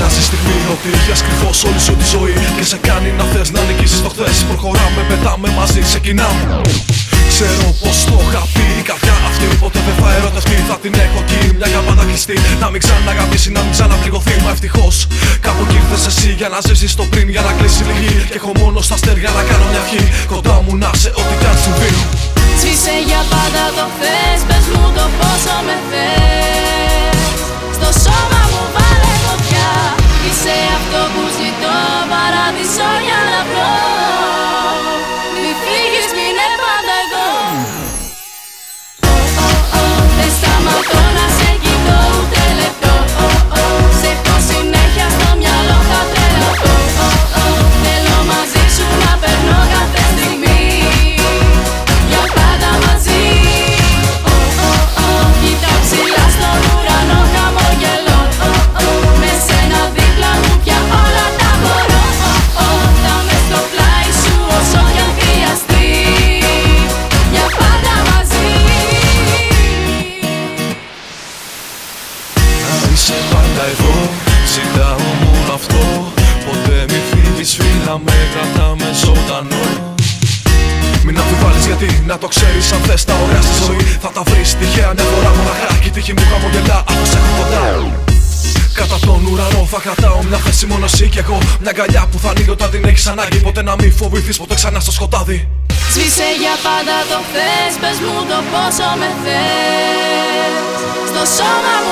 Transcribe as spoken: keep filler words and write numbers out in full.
πειράζει στιγμή ότι είχες κρυφός όλη σου τη ζωή και σε κάνει να θες να νικήσεις το χθες. Προχωράμε, πετάμε μαζί, ξεκινάμε. Ξέρω πως το είχα πει, η καρδιά αυτή ποτέ δεν θα ερωτευτεί. Θα την έχω εκεί, μια για πάντα κλειστή. Να μην ξαναγαπήσει, να μην ξαναπληγωθεί. Μα ευτυχώς κάπου εκεί ήρθες εσύ για να ζήσεις το πριν, για να κλείσει λίγη. Και έχω μόνο στα αστέρια να κάνω μια ευχή. Κοντά μου να σε ό,τι κι αν συμβεί. Σβήσε για πάντα το χθες, πες μου το πόσο με θες. Στο σώμα μου βάλε φωτιά, είσαι αυτό που ζητώ, παράδεισο για να βρω. Μη φύγεις, μείνε πάντα εδώ. Δεν σταματώ να σε κοιτώ ούτε λεπτό. Σε έχω συνέχεια στο μυαλό, θα τρελαθώ. Θέλω μαζί σου να περνώ κάθε στιγμή, για πάντα μαζί. Κοίτα ψηλά στον ουρανό, χαμογελώ. Με σένα δίπλα μου πια όλα τα μπορώ. Θα με στο πλάι σου όσο κι αν χρειαστεί, για πάντα μαζί. Να είσαι πάντα εδώ, ζητάω μόνο αυτό. Ποτέ μη φύγεις φίλα με, κρατάμε ζωντανό. Μην αμφιβάλλεις γιατί, να το ξέρεις αν θες τα ωραία στη ζωή. Θα τα βρεις τυχαία μια φορά μοναχά, κι η τύχη μου χαμογελά, αφού σε έχω κοντά. Κατά τον ουρανό θα κρατάω μια θέση μόνο εσύ κι εγώ. Μια αγκαλιά που θα ανοίγει όταν την έχεις ανάγκη. Ποτέ να μην φοβηθείς, ποτέ ξανά στο σκοτάδι. Σβήσε για πάντα το χθες, πες μου το πόσο με θες. Στο σώμα μου